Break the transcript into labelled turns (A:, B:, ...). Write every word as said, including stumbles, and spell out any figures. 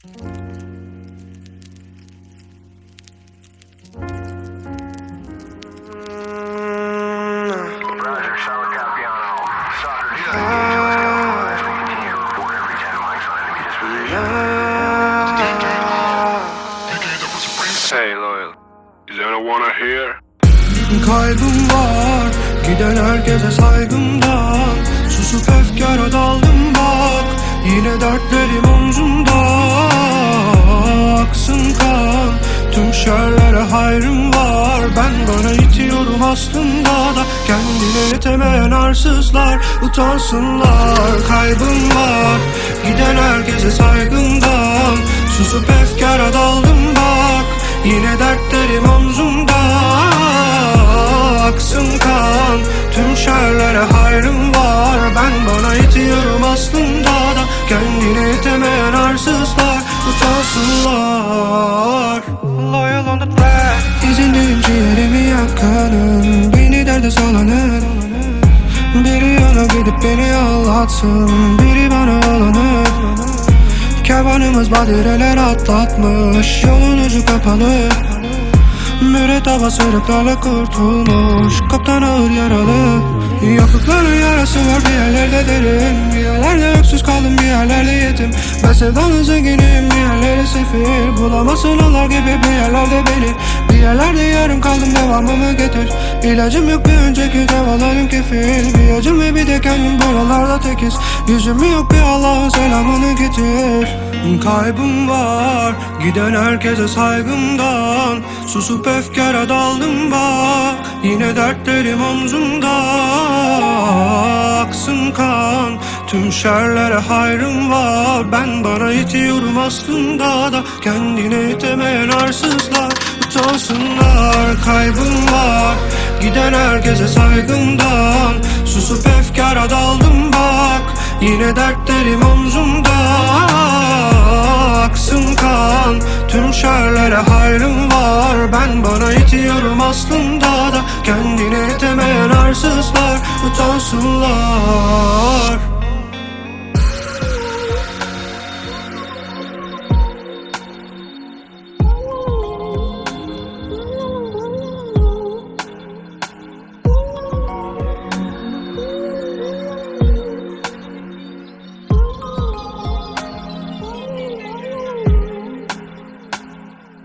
A: Hey loyal, is there no one here?
B: Kaybım var, giden herkese saygımdan. Susup efkara daldım bak, yine dertlerim omzumda. Aksın kan, tüm şerlere hayrım var. Ben bana itiyorum aslında da, kendine yetemeyen arsızlar utansınlar. Kaybım var, giden herkese saygımdan. Susup efkara daldım bak, yine dertlerim omzumda. Aksın kan, tüm şerlere hayrım var. Ben bana itiyorum aslında da, kendine yetemeyen arsızlar utansınlar. Loyal on the track, İzindeyim ciğerimi yakanın, beni derde salanır. Biri yana gidip beni ağlatsın, biri bana ağlanır. Kervanımız badireler atlatmış, yolun ucu kapalı. Müretteba sırıklarla kurtulmuş, kaptan ağır yaralı. Yoklukların yarası var bir yerlerde derin, bir yerlerde öksüz kaldım, bir yerlerde yetim. Ben sevdanın zenginim, bir yerlerde sefil. Bulamazsın onlar gibi bir yerlerde beni. Bir yerlerde yarım kaldım, devamımı getir. İlacım yok, bir önceki devalarım kefil. Bir acım ve bir de kendim buralarda tekiz. Yüzüm yok, bir Allah'ın selamını getir. Kaybım var, giden herkese saygımdan. Susup efkara daldım bak, yine dertlerim omzumda. Aksın kan, tüm şerlere hayrım var. Ben bana itiyorum aslında da, kendine yetemeyen arsızlar utansınlar. Kaybım var, giden herkese saygımdan. Susup efkara daldım bak, yine dertlerim omzumda. Aksın kan, tüm şerlere hayrım var. Ben bana itiyorum aslında da, kendine yetemeyen arsızlar utansınlar.